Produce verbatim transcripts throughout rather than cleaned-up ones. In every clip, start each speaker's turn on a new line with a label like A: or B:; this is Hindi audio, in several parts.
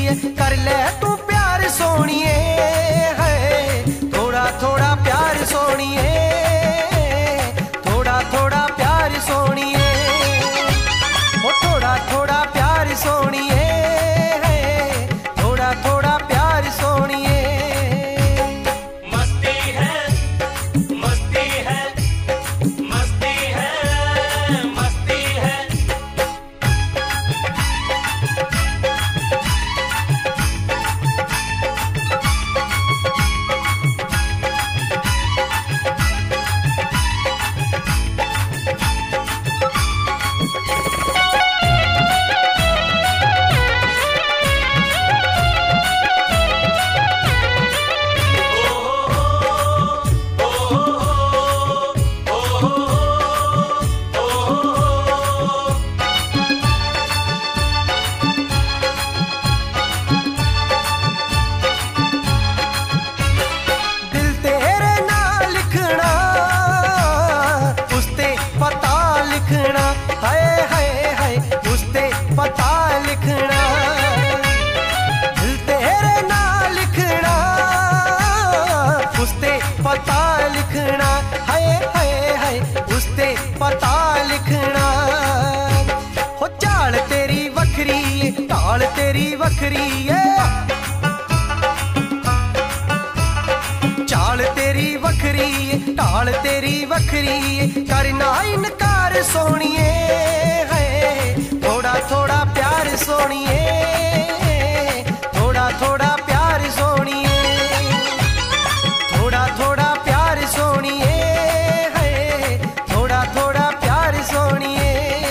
A: है, कर ले तू प्यार सोनिए है, थोड़ा थोड़ा प्यार सोनिए, थोड़ा थोड़ा प्यार सोनिए, ओ थोड़ा थोड़ा प्यार सोनिए है, थोड़ा थोड़ा प्यार सोनिए।
B: मस्ती है मस्ती है मस्ती है मस्ती है।
A: हाय हाय हाय उसते पता लिखना, दिल तेरे ना लिखना, उसते पता लिखना, हाय हाय हाय उसते पता लिखना। हो चाल तेरी वखरी ढाल तेरी वखरी है, चाल तेरी वखरी ढाल तेरी वखरी, करना इनकार सोनिए है, थोड़ा थोड़ा प्यार सोनिए, थोड़ा थोड़ा प्यार सोनिए, थोड़ा थोड़ा प्यार सोनिए है, थोड़ा थोड़ा प्यार सोनिए।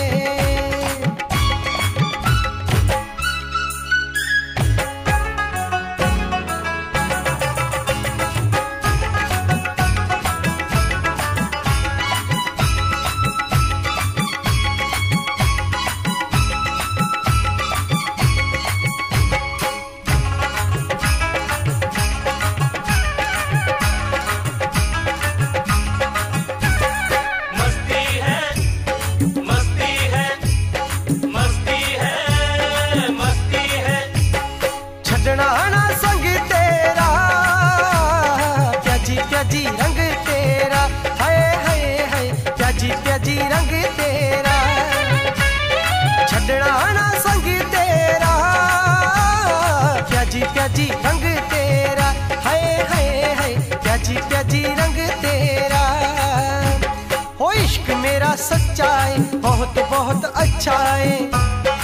A: छड़ना संग तेरा प्याजी प्याजी रंग तेरा, हाय हाय हाय प्याजी प्याजी रंग तेरा, छड़ना संग तेरा प्याजी प्याजी रंग तेरा, हाय हाय हाय प्याजी प्याजी रंग तेरा। हो इश्क मेरा सच्चा है, बहुत बहुत अच्छा है,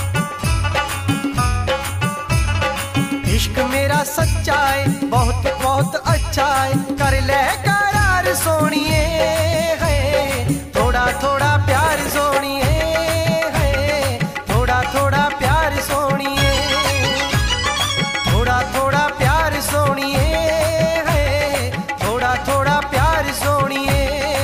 A: इश्क मेरा सच्चा है, बहुत बहुत अच्छा है, कर ले करार सोनिए है, थोड़ा थोड़ा प्यार सोनिए है, थोड़ा थोड़ा प्यार सोनिए, थोड़ा थोड़ा प्यार सोनिए है, थोड़ा थोड़ा प्यार सोनिए।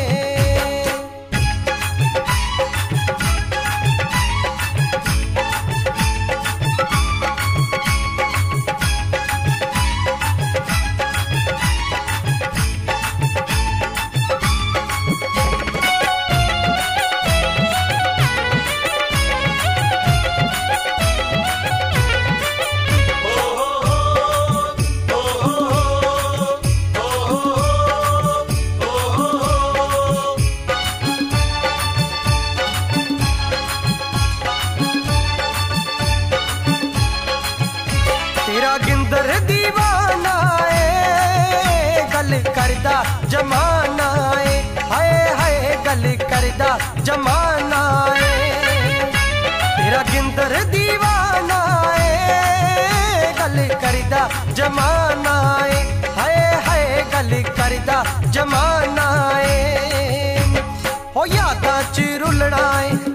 A: तेरा गिंदर दीवाना है, गल करदा जमाना है, हाय हाय गल करदा जमाना है, तेरा गिंदर दीवाना है, गल करदा जमाना है, हाय हाय गल करदा जमाना है। हो यादां च रुलना है,